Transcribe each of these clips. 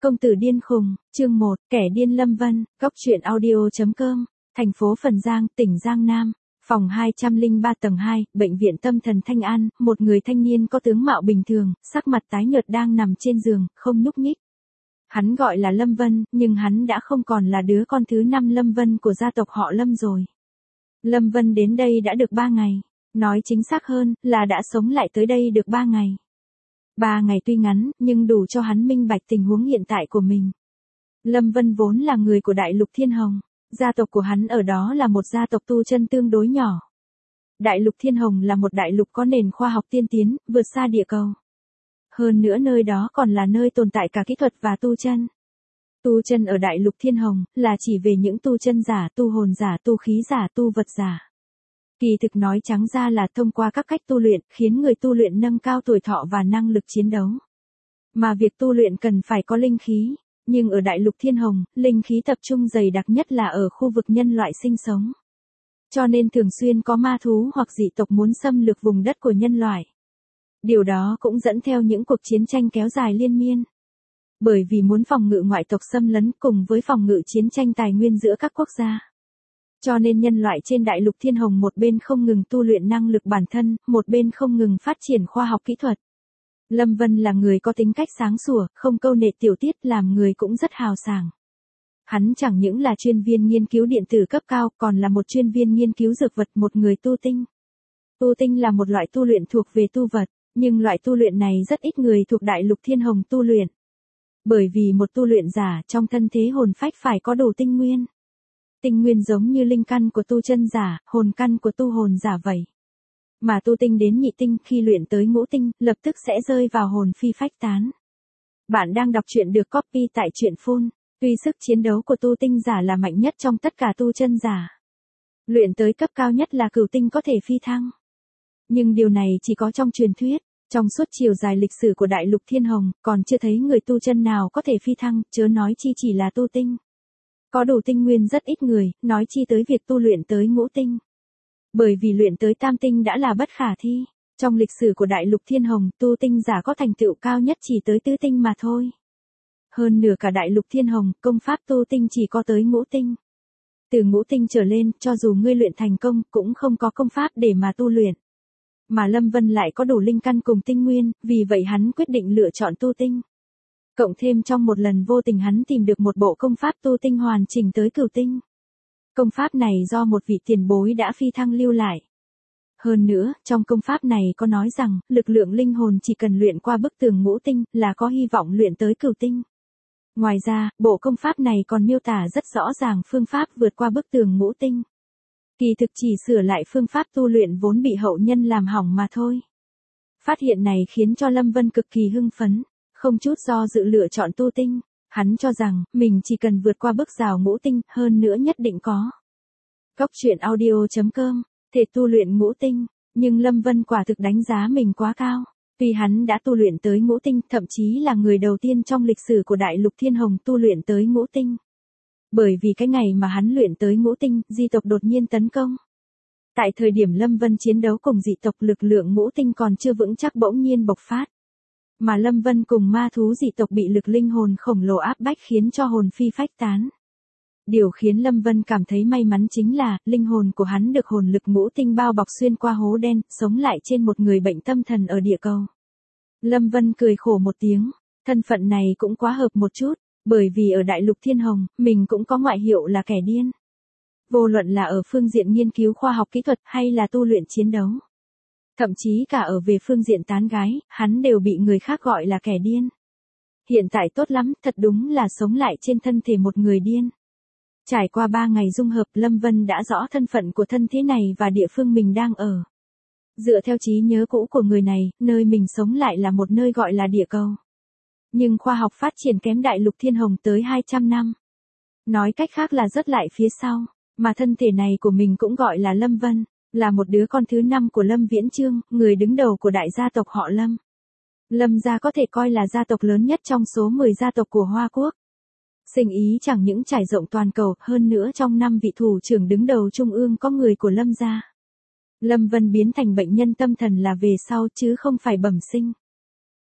Công tử điên khùng, chương 1, kẻ điên Lâm Vân, góc truyện audio.com, thành phố Phần Giang, tỉnh Giang Nam, phòng 203 tầng 2, bệnh viện tâm thần Thanh An, một người thanh niên có tướng mạo bình thường, sắc mặt tái nhợt đang nằm trên giường, không nhúc nhích. Hắn gọi là Lâm Vân, nhưng hắn đã không còn là đứa con thứ 5 Lâm Vân của gia tộc họ Lâm rồi. Lâm Vân đến đây đã được 3 ngày, nói chính xác hơn là đã sống lại tới đây được 3 ngày. 3 ngày tuy ngắn, nhưng đủ cho hắn minh bạch tình huống hiện tại của mình. Lâm Vân vốn là người của Đại Lục Thiên Hồng, gia tộc của hắn ở đó là một gia tộc tu chân tương đối nhỏ. Đại Lục Thiên Hồng là một đại lục có nền khoa học tiên tiến, vượt xa địa cầu. Hơn nữa nơi đó còn là nơi tồn tại cả kỹ thuật và tu chân. Tu chân ở Đại Lục Thiên Hồng là chỉ về những tu chân giả, tu hồn giả, tu khí giả, tu vật giả. Kỳ thực nói trắng ra là thông qua các cách tu luyện, khiến người tu luyện nâng cao tuổi thọ và năng lực chiến đấu. Mà việc tu luyện cần phải có linh khí, nhưng ở Đại Lục Thiên Hồng, linh khí tập trung dày đặc nhất là ở khu vực nhân loại sinh sống. Cho nên thường xuyên có ma thú hoặc dị tộc muốn xâm lược vùng đất của nhân loại. Điều đó cũng dẫn theo những cuộc chiến tranh kéo dài liên miên. Bởi vì muốn phòng ngự ngoại tộc xâm lấn cùng với phòng ngự chiến tranh tài nguyên giữa các quốc gia. Cho nên nhân loại trên Đại Lục Thiên Hồng một bên không ngừng tu luyện năng lực bản thân, một bên không ngừng phát triển khoa học kỹ thuật. Lâm Vân là người có tính cách sáng sủa, không câu nệ tiểu tiết, làm người cũng rất hào sảng. Hắn chẳng những là chuyên viên nghiên cứu điện tử cấp cao, còn là một chuyên viên nghiên cứu dược vật, một người tu tinh. Tu tinh là một loại tu luyện thuộc về tu vật, nhưng loại tu luyện này rất ít người thuộc Đại Lục Thiên Hồng tu luyện. Bởi vì một tu luyện giả trong thân thế hồn phách phải có đủ tinh nguyên. Tinh nguyên giống như linh căn của tu chân giả, hồn căn của tu hồn giả vậy. Mà tu tinh đến nhị tinh khi luyện tới ngũ tinh, lập tức sẽ rơi vào hồn phi phách tán. Bạn đang đọc truyện được copy tại truyện phun. Tuy sức chiến đấu của tu tinh giả là mạnh nhất trong tất cả tu chân giả. Luyện tới cấp cao nhất là cửu tinh có thể phi thăng. Nhưng điều này chỉ có trong truyền thuyết. Trong suốt chiều dài lịch sử của Đại Lục Thiên Hồng, còn chưa thấy người tu chân nào có thể phi thăng, chớ nói chi chỉ là tu tinh. Có đủ tinh nguyên rất ít người, nói chi tới việc tu luyện tới ngũ tinh. Bởi vì luyện tới tam tinh đã là bất khả thi. Trong lịch sử của Đại Lục Thiên Hồng, tu tinh giả có thành tựu cao nhất chỉ tới tứ tinh mà thôi. Hơn nửa cả Đại Lục Thiên Hồng, công pháp tu tinh chỉ có tới ngũ tinh. Từ ngũ tinh trở lên, cho dù ngươi luyện thành công, cũng không có công pháp để mà tu luyện. Mà Lâm Vân lại có đủ linh căn cùng tinh nguyên, vì vậy hắn quyết định lựa chọn tu tinh. Cộng thêm trong một lần vô tình hắn tìm được một bộ công pháp tu tinh hoàn chỉnh tới cửu tinh. Công pháp này do một vị tiền bối đã phi thăng lưu lại. Hơn nữa, trong công pháp này có nói rằng, lực lượng linh hồn chỉ cần luyện qua bức tường ngũ tinh là có hy vọng luyện tới cửu tinh. Ngoài ra, bộ công pháp này còn miêu tả rất rõ ràng phương pháp vượt qua bức tường ngũ tinh. Kỳ thực chỉ sửa lại phương pháp tu luyện vốn bị hậu nhân làm hỏng mà thôi. Phát hiện này khiến cho Lâm Vân cực kỳ hưng phấn, không chút do dự lựa chọn tu tinh. Hắn cho rằng, mình chỉ cần vượt qua bước rào ngũ tinh, hơn nữa nhất định có. Góc truyện audio.com, thể tu luyện ngũ tinh, nhưng Lâm Vân quả thực đánh giá mình quá cao. Tuy hắn đã tu luyện tới ngũ tinh, thậm chí là người đầu tiên trong lịch sử của Đại Lục Thiên Hồng tu luyện tới ngũ tinh. Bởi vì cái ngày mà hắn luyện tới ngũ tinh, dị tộc đột nhiên tấn công. Tại thời điểm Lâm Vân chiến đấu cùng dị tộc, lực lượng ngũ tinh còn chưa vững chắc bỗng nhiên bộc phát. Mà Lâm Vân cùng ma thú dị tộc bị lực linh hồn khổng lồ áp bách khiến cho hồn phi phách tán. Điều khiến Lâm Vân cảm thấy may mắn chính là, linh hồn của hắn được hồn lực ngũ tinh bao bọc xuyên qua hố đen, sống lại trên một người bệnh tâm thần ở địa cầu. Lâm Vân cười khổ một tiếng, thân phận này cũng quá hợp một chút, bởi vì ở Đại Lục Thiên Hồng, mình cũng có ngoại hiệu là kẻ điên. Vô luận là ở phương diện nghiên cứu khoa học kỹ thuật hay là tu luyện chiến đấu. Thậm chí cả ở về phương diện tán gái, hắn đều bị người khác gọi là kẻ điên. Hiện tại tốt lắm, thật đúng là sống lại trên thân thể một người điên. Trải qua 3 ngày dung hợp, Lâm Vân đã rõ thân phận của thân thế này và địa phương mình đang ở. Dựa theo trí nhớ cũ của người này, nơi mình sống lại là một nơi gọi là địa cầu. Nhưng khoa học phát triển kém Đại Lục Thiên Hồng tới 200 năm. Nói cách khác là rất lại phía sau, mà thân thể này của mình cũng gọi là Lâm Vân, là một đứa con thứ 5 của Lâm Viễn Chương, người đứng đầu của đại gia tộc họ Lâm. Lâm gia có thể coi là gia tộc lớn nhất trong số 10 gia tộc của Hoa Quốc. Sinh ý chẳng những trải rộng toàn cầu, hơn nữa trong 5 vị thủ trưởng đứng đầu trung ương có người của Lâm gia. Lâm Vân biến thành bệnh nhân tâm thần là về sau chứ không phải bẩm sinh.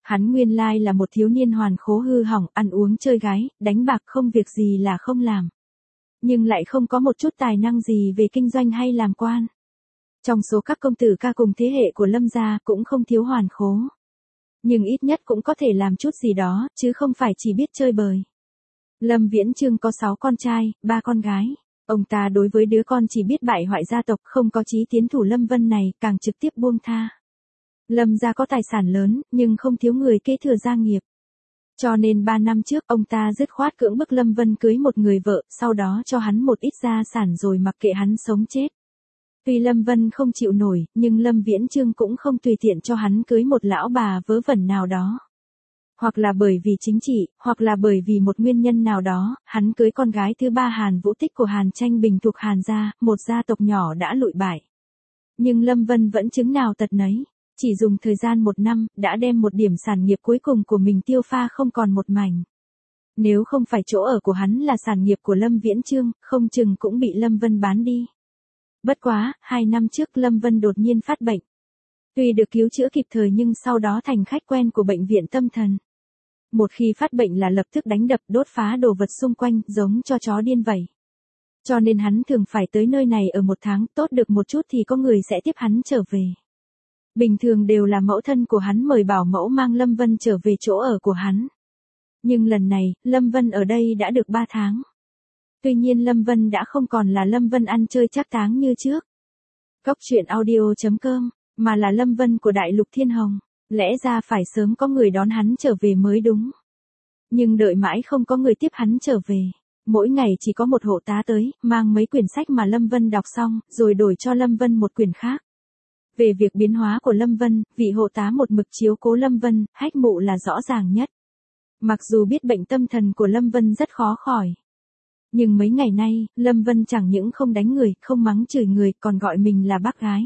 Hắn nguyên lai là một thiếu niên hoàn khố hư hỏng, ăn uống chơi gái, đánh bạc không việc gì là không làm. Nhưng lại không có một chút tài năng gì về kinh doanh hay làm quan. Trong số các công tử ca cùng thế hệ của Lâm gia cũng không thiếu hoàn khố. Nhưng ít nhất cũng có thể làm chút gì đó, chứ không phải chỉ biết chơi bời. Lâm Viễn Chương có 6 con trai, 3 con gái. Ông ta đối với đứa con chỉ biết bại hoại gia tộc không có chí tiến thủ Lâm Vân này, càng trực tiếp buông tha. Lâm gia có tài sản lớn, nhưng không thiếu người kế thừa gia nghiệp. Cho nên 3 năm trước, ông ta dứt khoát cưỡng bức Lâm Vân cưới một người vợ, sau đó cho hắn một ít gia sản rồi mặc kệ hắn sống chết. Tuy Lâm Vân không chịu nổi, nhưng Lâm Viễn Chương cũng không tùy tiện cho hắn cưới một lão bà vớ vẩn nào đó. Hoặc là bởi vì chính trị, hoặc là bởi vì một nguyên nhân nào đó, hắn cưới con gái thứ 3 Hàn Vũ Tích của Hàn Tranh Bình thuộc Hàn gia, một gia tộc nhỏ đã lụi bại. Nhưng Lâm Vân vẫn chứng nào tật nấy. Chỉ dùng thời gian 1 năm, đã đem một điểm sản nghiệp cuối cùng của mình tiêu pha không còn một mảnh. Nếu không phải chỗ ở của hắn là sản nghiệp của Lâm Viễn Chương, không chừng cũng bị Lâm Vân bán đi. Bất quá, 2 năm trước Lâm Vân đột nhiên phát bệnh. Tuy được cứu chữa kịp thời nhưng sau đó thành khách quen của bệnh viện tâm thần. Một khi phát bệnh là lập tức đánh đập đốt phá đồ vật xung quanh, giống cho chó điên vậy. Cho nên hắn thường phải tới nơi này ở 1 tháng, tốt được một chút thì có người sẽ tiếp hắn trở về. Bình thường đều là mẫu thân của hắn mời bảo mẫu mang Lâm Vân trở về chỗ ở của hắn. Nhưng lần này, Lâm Vân ở đây đã được 3 tháng. Tuy nhiên Lâm Vân đã không còn là Lâm Vân ăn chơi trác táng như trước. Cóc truyện audio.com, mà là Lâm Vân của Đại Lục Thiên Hồng. Lẽ ra phải sớm có người đón hắn trở về mới đúng. Nhưng đợi mãi không có người tiếp hắn trở về. Mỗi ngày chỉ có một hộ tá tới, mang mấy quyển sách mà Lâm Vân đọc xong, rồi đổi cho Lâm Vân một quyển khác. Về việc biến hóa của Lâm Vân, vị hộ tá một mực chiếu cố Lâm Vân, Hách Mụ là rõ ràng nhất. Mặc dù biết bệnh tâm thần của Lâm Vân rất khó khỏi. Nhưng mấy ngày nay, Lâm Vân chẳng những không đánh người, không mắng chửi người, còn gọi mình là bác gái.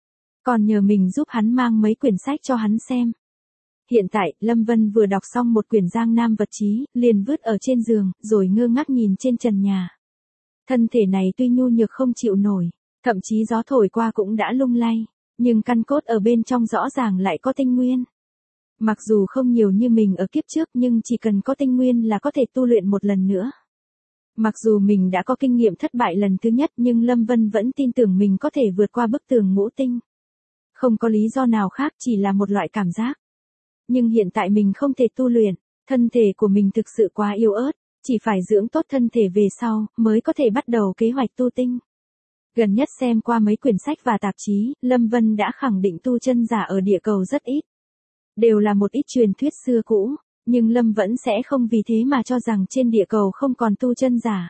Còn nhờ mình giúp hắn mang mấy quyển sách cho hắn xem. Hiện tại, Lâm Vân vừa đọc xong một quyển Giang Nam vật chí, liền vứt ở trên giường, rồi ngơ ngác nhìn trên trần nhà. Thân thể này tuy nhu nhược không chịu nổi, thậm chí gió thổi qua cũng đã lung lay, nhưng căn cốt ở bên trong rõ ràng lại có tinh nguyên. Mặc dù không nhiều như mình ở kiếp trước nhưng chỉ cần có tinh nguyên là có thể tu luyện một lần nữa. Mặc dù mình đã có kinh nghiệm thất bại lần thứ nhất nhưng Lâm Vân vẫn tin tưởng mình có thể vượt qua bức tường ngũ tinh. Không có lý do nào khác, chỉ là một loại cảm giác. Nhưng hiện tại mình không thể tu luyện, thân thể của mình thực sự quá yếu ớt, chỉ phải dưỡng tốt thân thể về sau, mới có thể bắt đầu kế hoạch tu tinh. Gần nhất xem qua mấy quyển sách và tạp chí, Lâm Vân đã khẳng định tu chân giả ở địa cầu rất ít. Đều là một ít truyền thuyết xưa cũ, nhưng Lâm vẫn sẽ không vì thế mà cho rằng trên địa cầu không còn tu chân giả.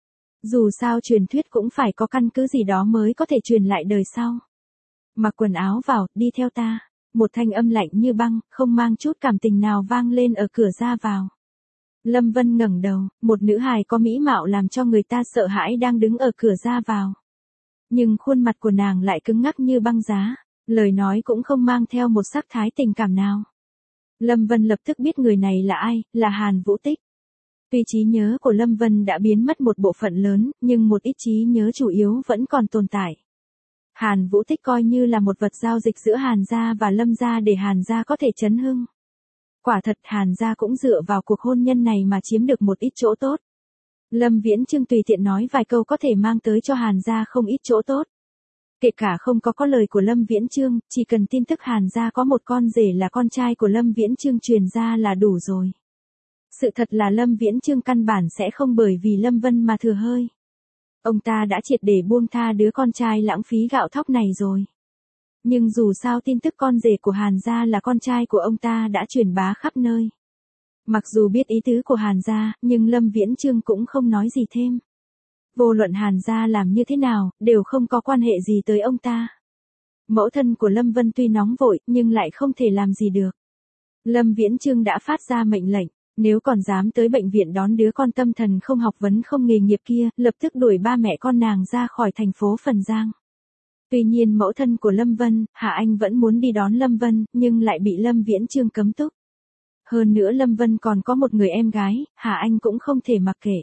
Dù sao truyền thuyết cũng phải có căn cứ gì đó mới có thể truyền lại đời sau. Mặc quần áo vào, đi theo ta. Một thanh âm lạnh như băng, không mang chút cảm tình nào vang lên ở cửa ra vào. Lâm Vân ngẩng đầu, một nữ hài có mỹ mạo làm cho người ta sợ hãi đang đứng ở cửa ra vào. Nhưng khuôn mặt của nàng lại cứng ngắc như băng giá, lời nói cũng không mang theo một sắc thái tình cảm nào. Lâm Vân lập tức biết người này là ai, là Hàn Vũ Tích. Tuy trí nhớ của Lâm Vân đã biến mất một bộ phận lớn, nhưng một ít trí nhớ chủ yếu vẫn còn tồn tại. Hàn Vũ Tích coi như là một vật giao dịch giữa Hàn gia và Lâm gia để Hàn gia có thể chấn hưng. Quả thật Hàn gia cũng dựa vào cuộc hôn nhân này mà chiếm được một ít chỗ tốt. Lâm Viễn Chương tùy tiện nói vài câu có thể mang tới cho Hàn gia không ít chỗ tốt. Kể cả không có lời của Lâm Viễn Chương, chỉ cần tin tức Hàn gia có một con rể là con trai của Lâm Viễn Chương truyền ra là đủ rồi. Sự thật là Lâm Viễn Chương căn bản sẽ không bởi vì Lâm Vân mà thừa hơi. Ông ta đã triệt để buông tha đứa con trai lãng phí gạo thóc này rồi. Nhưng dù sao tin tức con rể của Hàn gia là con trai của ông ta đã truyền bá khắp nơi. Mặc dù biết ý tứ của Hàn gia, nhưng Lâm Viễn Chương cũng không nói gì thêm. Vô luận Hàn gia làm như thế nào, đều không có quan hệ gì tới ông ta. Mẫu thân của Lâm Vân tuy nóng vội, nhưng lại không thể làm gì được. Lâm Viễn Chương đã phát ra mệnh lệnh, nếu còn dám tới bệnh viện đón đứa con tâm thần không học vấn không nghề nghiệp kia, lập tức đuổi ba mẹ con nàng ra khỏi thành phố Phần Giang. Tuy nhiên mẫu thân của Lâm Vân, Hạ Anh vẫn muốn đi đón Lâm Vân, nhưng lại bị Lâm Viễn Chương cấm túc. Hơn nữa Lâm Vân còn có một người em gái, Hạ Anh cũng không thể mặc kệ.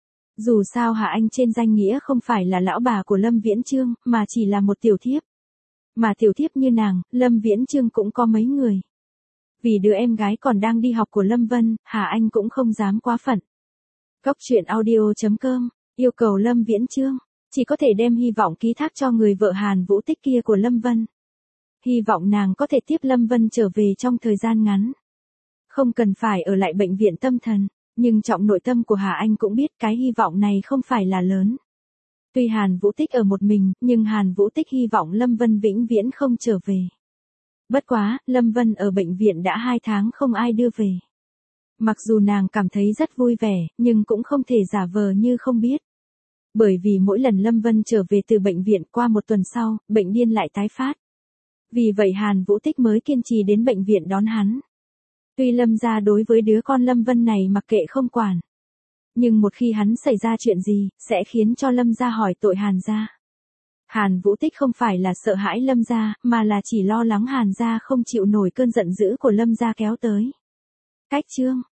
Dù sao Hạ Anh trên danh nghĩa không phải là lão bà của Lâm Viễn Chương, mà chỉ là một tiểu thiếp. Mà tiểu thiếp như nàng, Lâm Viễn Chương cũng có mấy người. Vì đứa em gái còn đang đi học của Lâm Vân, Hà Anh cũng không dám quá phận. Góc truyện audio.com, yêu cầu Lâm Viễn Chương, chỉ có thể đem hy vọng ký thác cho người vợ Hàn Vũ Tích kia của Lâm Vân. Hy vọng nàng có thể tiếp Lâm Vân trở về trong thời gian ngắn. Không cần phải ở lại bệnh viện tâm thần, nhưng trong nội tâm của Hà Anh cũng biết cái hy vọng này không phải là lớn. Tuy Hàn Vũ Tích ở một mình, nhưng Hàn Vũ Tích hy vọng Lâm Vân vĩnh viễn không trở về. Bất quá, Lâm Vân ở bệnh viện đã 2 tháng không ai đưa về. Mặc dù nàng cảm thấy rất vui vẻ, nhưng cũng không thể giả vờ như không biết. Bởi vì mỗi lần Lâm Vân trở về từ bệnh viện qua một tuần sau, bệnh điên lại tái phát. Vì vậy Hàn Vũ Tích mới kiên trì đến bệnh viện đón hắn. Tuy Lâm gia đối với đứa con Lâm Vân này mặc kệ không quản. Nhưng một khi hắn xảy ra chuyện gì, sẽ khiến cho Lâm gia hỏi tội Hàn gia. Hàn Vũ Tích không phải là sợ hãi Lâm gia, mà là chỉ lo lắng Hàn gia không chịu nổi cơn giận dữ của Lâm gia kéo tới. Cách chương